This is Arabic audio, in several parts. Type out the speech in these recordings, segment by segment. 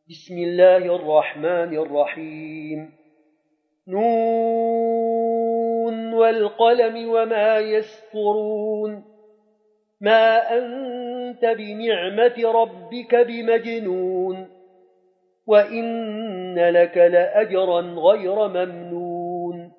بسم الله الرحمن الرحيم نون والقلم وما يسطرون ما أنت بنعمة ربك بمجنون وإن لك لأجرا غير ممنون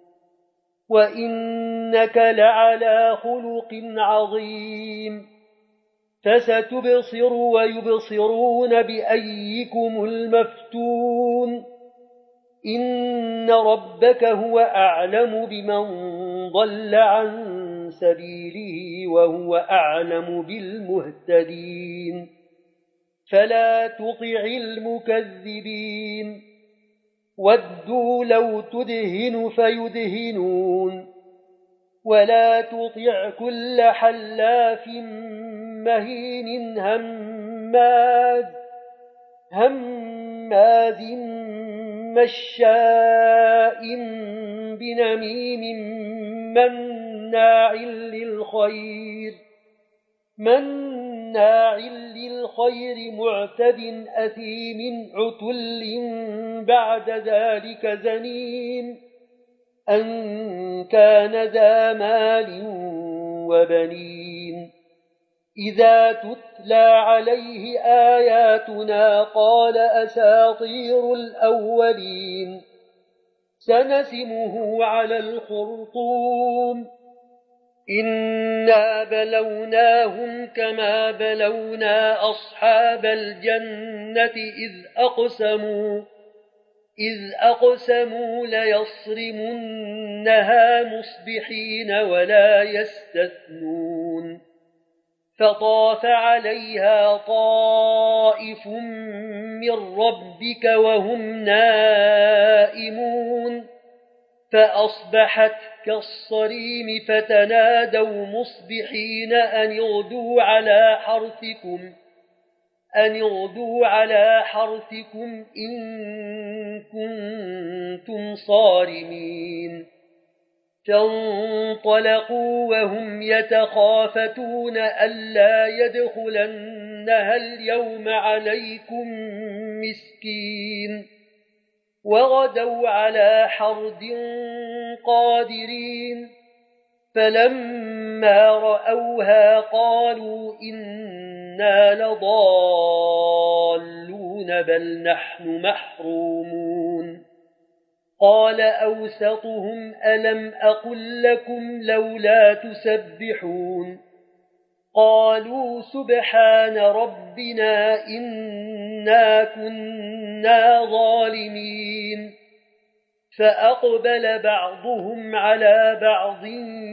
وإنك لعلى خلق عظيم فستبصر ويبصرون بأيكم المفتون إن ربك هو أعلم بمن ضل عن سبيله وهو أعلم بالمهتدين فلا تطع المكذبين ودوا لو تدهن فيدهنون ولا تطع كل حلاف مهين هماز مشاء بنميم مناع للخير معتد أثيم عتل بعد ذلك زنيم أن كان ذا مال وبنين إذا تتلى عليه آياتنا قال أساطير الأولين سنسمه على الخرطوم إنا بلوناهم كما بلونا أصحاب الجنة إذ أقسموا ليصرمنها مصبحين ولا يستثنون فطاف عليها طائف من ربك وهم نائمون فأصبحت كالصريم فتنادوا مصبحين أن اغدوا على حرثكم إن كنتم صارمين فانطلقوا وهم يتخافتون ألا يدخلنها اليوم عليكم مسكين وغدوا على حرد قادرين فلما رأوها قالوا إنا لضالون بل نحن محرومون قال أوسطهم ألم أقل لكم لولا تسبحون قالوا سبحان ربنا إنا كنا ظالمين فأقبل بعضهم على بعض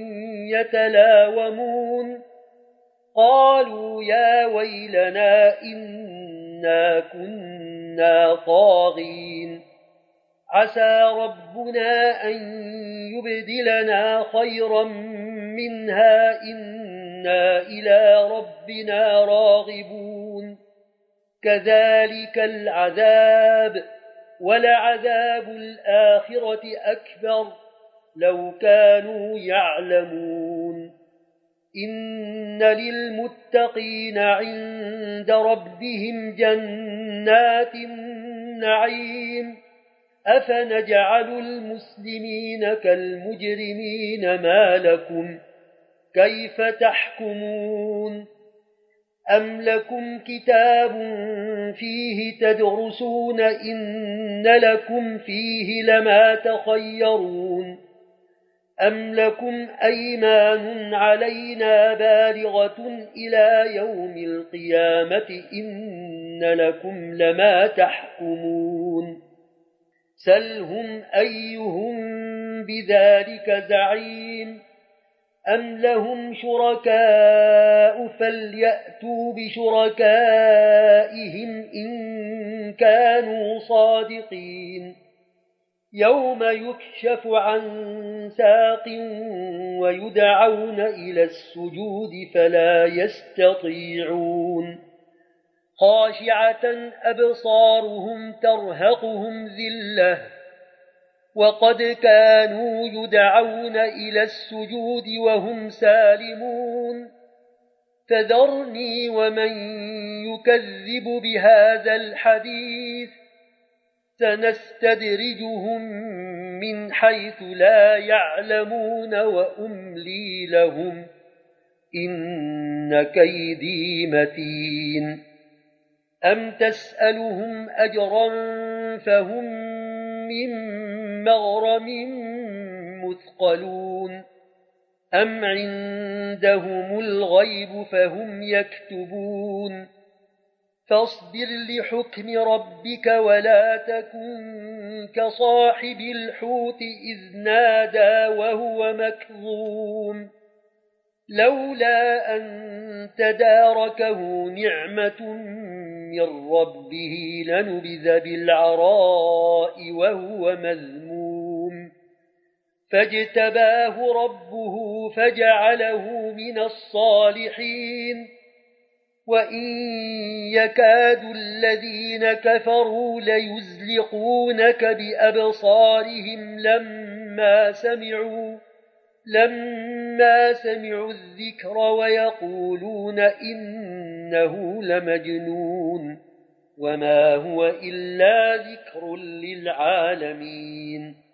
يتلاومون قالوا يا ويلنا إنا كنا طاغين عسى ربنا أن يبدلنا خيرا منها إنا إلى ربنا راغبون كذلك العذاب ولعذاب الآخرة أكبر لو كانوا يعلمون إن للمتقين عند ربهم جنات النعيم أفنجعل المسلمين كالمجرمين ما لكم كيف تحكمون أم لكم كتاب فيه تدرسون إن لكم فيه لما تخيرون أم لكم أيمان علينا بالغة إلى يوم القيامة إن لكم لما تحكمون سلهم أيهم بذلك زعيم أم لهم شركاء فليأتوا بشركائهم إن كانوا صادقين يوم يكشف عن ساق ويدعون إلى السجود فلا يستطيعون خاشعة أبصارهم ترهقهم ذلة وقد كانوا يدعون إلى السجود وهم سالمون فذرني ومن يكذب بهذا الحديث سنستدرجهم من حيث لا يعلمون وأملي لهم إن كيدي متين أم تسألهم أجرا فهم من مغرم مثقلون أم عندهم الغيب فهم يكتبون فاصبر لحكم ربك ولا تكن كصاحب الحوت إذ نادى وهو مكظوم لولا أن تداركه نعمة من ربه لنبذ بالعراء وهو مذموم فاجتباه ربه فجعله من الصالحين وإن يكاد الذين كفروا ليزلقونك بأبصارهم لما سمعوا الذكر ويقولون إنه لمجنون وما هو إلا ذكر للعالمين